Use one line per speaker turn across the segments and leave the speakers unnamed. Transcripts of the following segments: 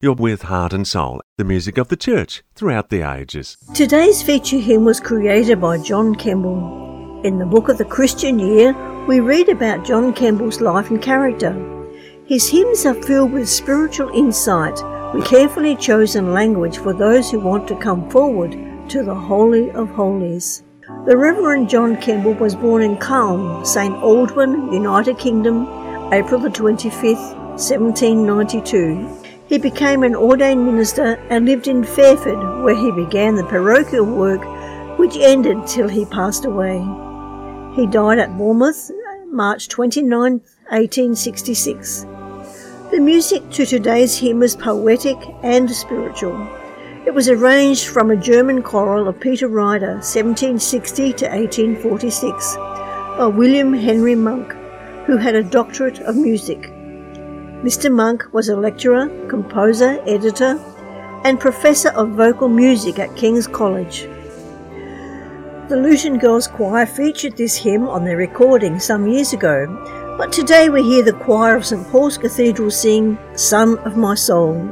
You're with Heart and Soul, the music of the church throughout the ages.
Today's feature hymn was created by John Kemble. In the book of the Christian Year, we read about John Kemble's life and character. His hymns are filled with spiritual insight, with carefully chosen language for those who want to come forward to the Holy of Holies. The Reverend John Kemble was born in Culm, St Aldwyn, United Kingdom, April the 25th, 1792. He became an ordained minister and lived in Fairford, where he began the parochial work which ended till he passed away. He died at Bournemouth, March 29, 1866. The music to today's hymn is poetic and spiritual. It was arranged from a German choral of Peter Ryder, 1760 to 1846, by William Henry Monk, who had a doctorate of music. Mr. Monk was a lecturer, composer, editor, and professor of vocal music at King's College. The Luton Girls Choir featured this hymn on their recording some years ago, but today we hear the choir of St Paul's Cathedral sing "Son of My Soul."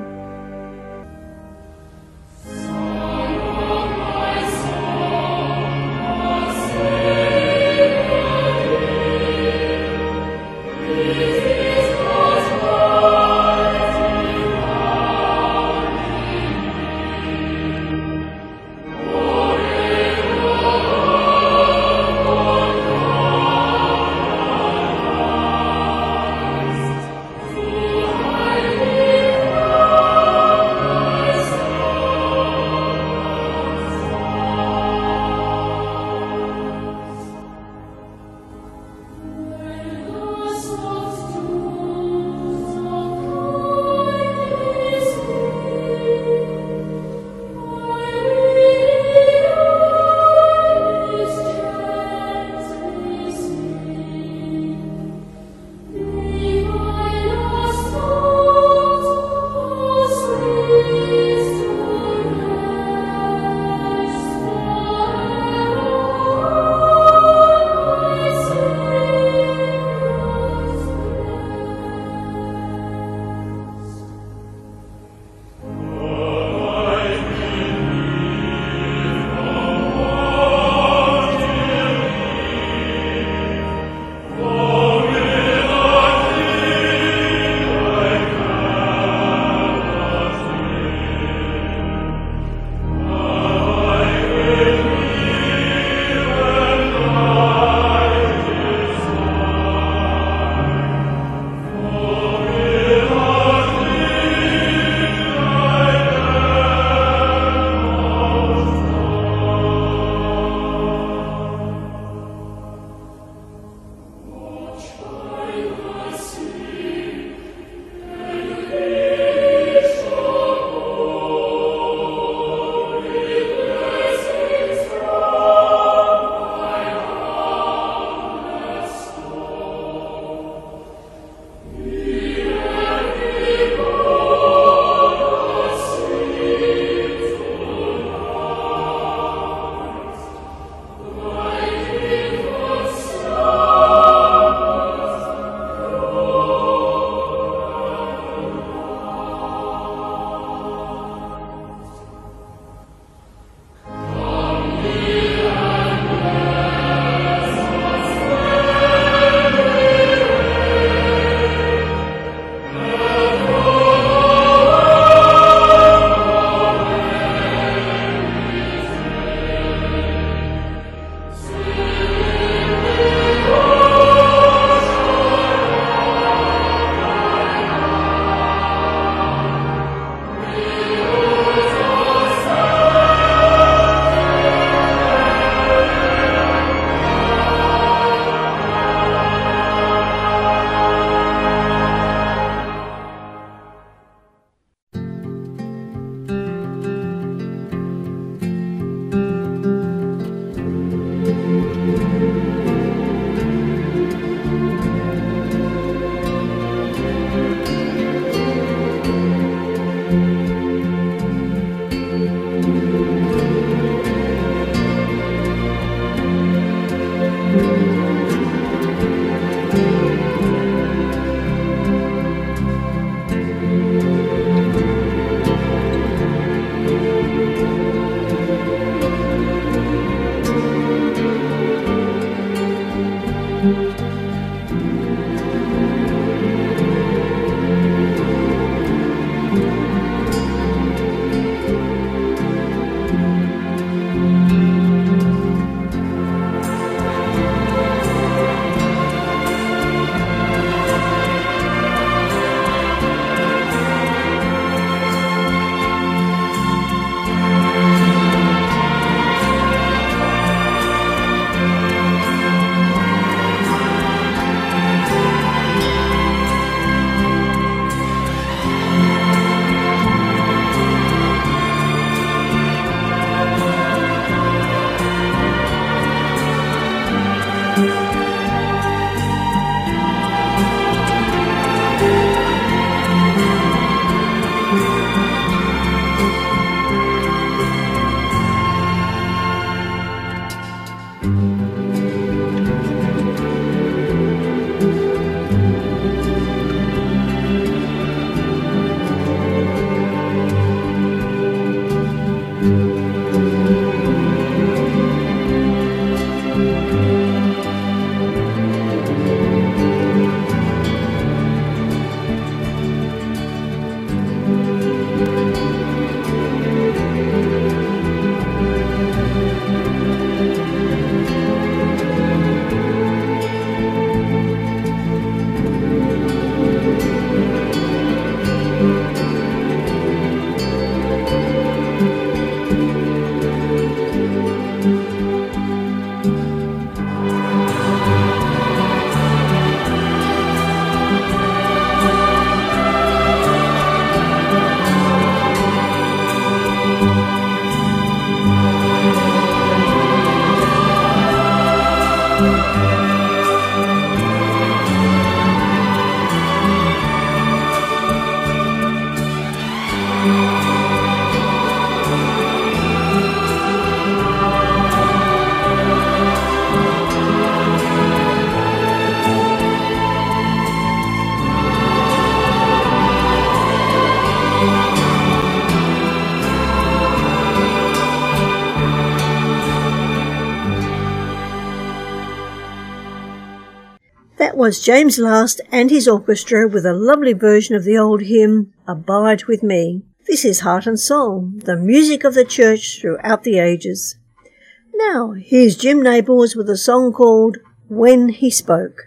That was James Last and his orchestra with a lovely version of the old hymn, Abide With Me. This is Heart and Soul, the music of the church throughout the ages. Now, here's Jim Nabors with a song called When He Spoke.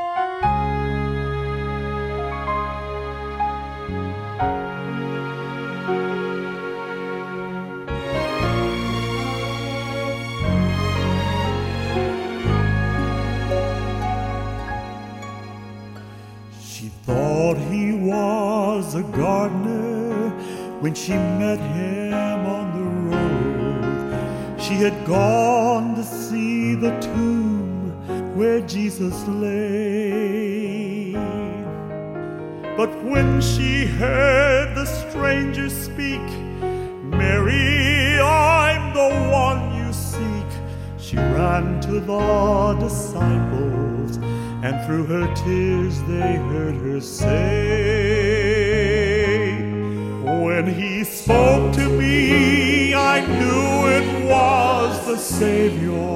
Thought he was a gardener when she met him on the road. She had gone to see the tomb where Jesus lay. But when she heard the stranger speak, "Mary, I'm the one you seek," she ran to the disciples, and through her tears they heard her say, "When he spoke to me, I knew it was the Savior.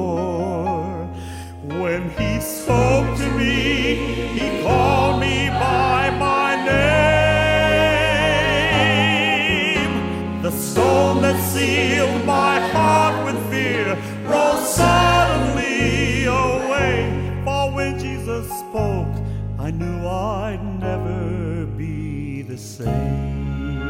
When he spoke to me, he called me by my name. The stone that sealed my heart with fear rolled suddenly away. For when Jesus spoke, I knew I'd never be the same."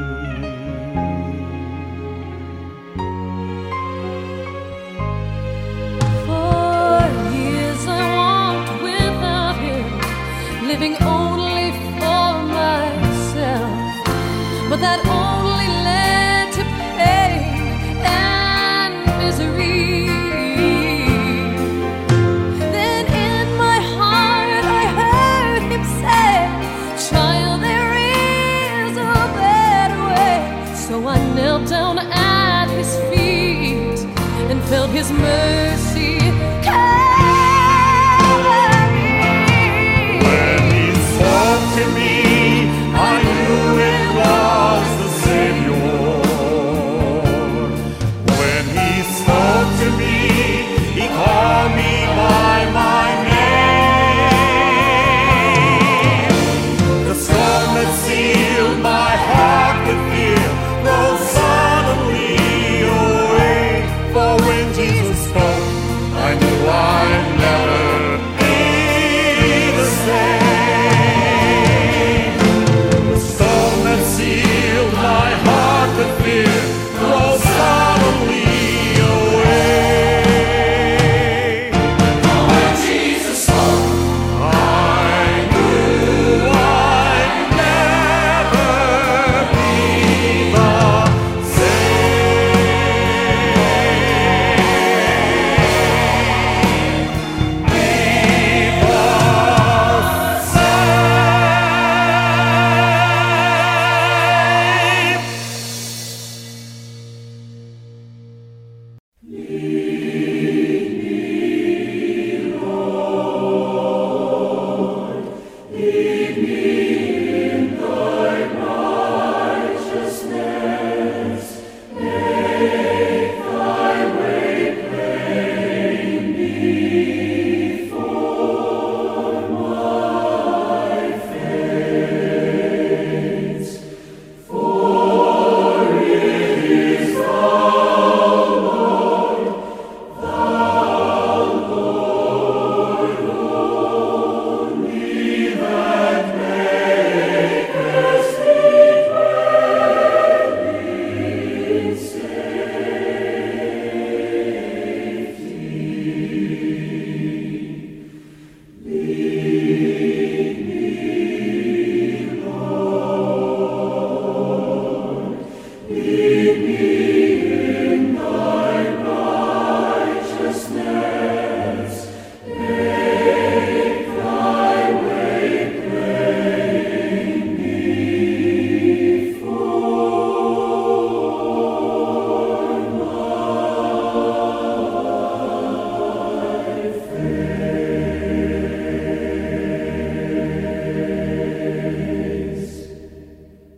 For years I walked without him, living only for myself, but that only led to pain and misery. So I knelt down at his feet and felt his mercy carry me.
When he spoke to me, I knew it was the Savior. When he spoke to me, he called me by my name. The storm that sealed my heart with fear rolled suddenly away. For when Jesus spoke,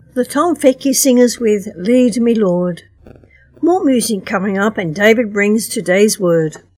The Tom Fecky Singers with Lead Me Lord. More music coming up, and David brings today's word.